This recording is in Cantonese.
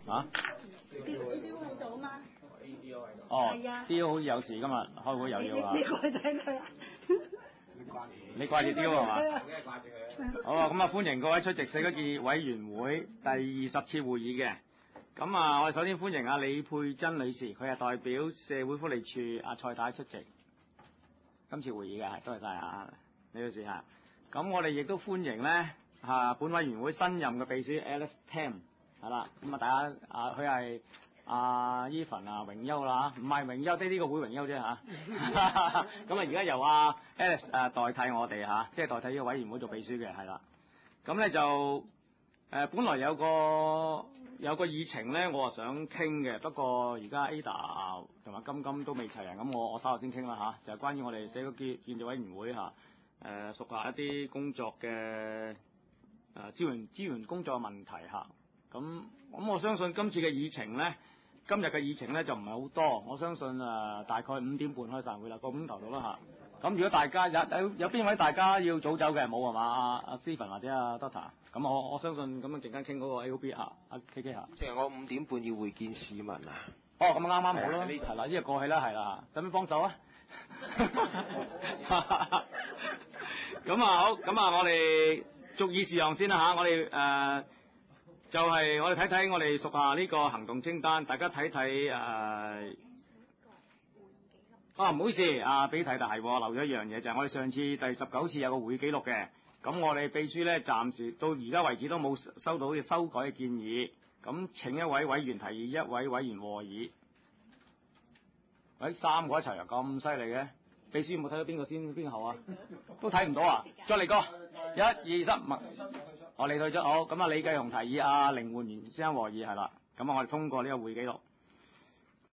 啊 D.O. 喺度啊嘛。 哦係啊 ，D 好似有事今日開會又要啊你。過去睇佢啊。 你掛住 D 係嘛？ 掛住佢。 好啊，咁啊歡迎各位出席社區建設委員會第20次會議嘅。咁啊，我哋首先歡迎阿李佩珍女士，佢係代表社會福利署阿蔡太出席今次會議嘅，係多謝晒啊李女士嚇。咁我哋亦都歡迎咧本委員會新任嘅秘書 Alice Tam 係啦。咁啊大家佢係Evan 榮休啦，唔係榮休，呢個會榮休啫嚇。咁啊而家由Alice 代替我哋嚇，即係代替呢個委員會做秘書嘅係啦。咁咧就本來有個議程咧，我想傾嘅，不過而家 Ada 同埋金金都未齊人，咁我稍後先傾啦嚇，就係關於我哋社區建設委員會嚇屬下一啲工作嘅資源工作嘅問題嚇。咁我相信今次嘅議程咧，今日嘅議程咧就唔係好多，我相信大概5點半開散會啦，個5頭到啦嚇。咁如果大家有邊位大家要早走嘅冇係嘛？阿 Stephen 或者阿 Doctor， 咁我相信咁樣陣間傾嗰個 AOB 阿 KK 嚇。 即係我5點半要會見市民啊！ 哦，咁啱啱好咯，係啦，呢個過去啦，係啦，等唔幫手啊？咁好，咁我哋逐議事項先啦嚇，我哋就係我哋睇睇我哋屬下呢個行動清單，大家睇睇唔好意思，俾睇，但係漏咗一樣嘢，就係我哋上次第19次有個會記錄嘅，咁我哋秘書咧暫時到而家為止都冇收到修改嘅建議，咁請一位委員提議，一位委員和議。喂，3個一齊啊，咁犀利嘅，秘書有冇睇到邊個先邊個後啊？都睇唔到啊！再嚟個1、2、3，我你退出好，咁李繼雄提議凌煥賢先生和議係啦，咁我哋通過呢個會記錄。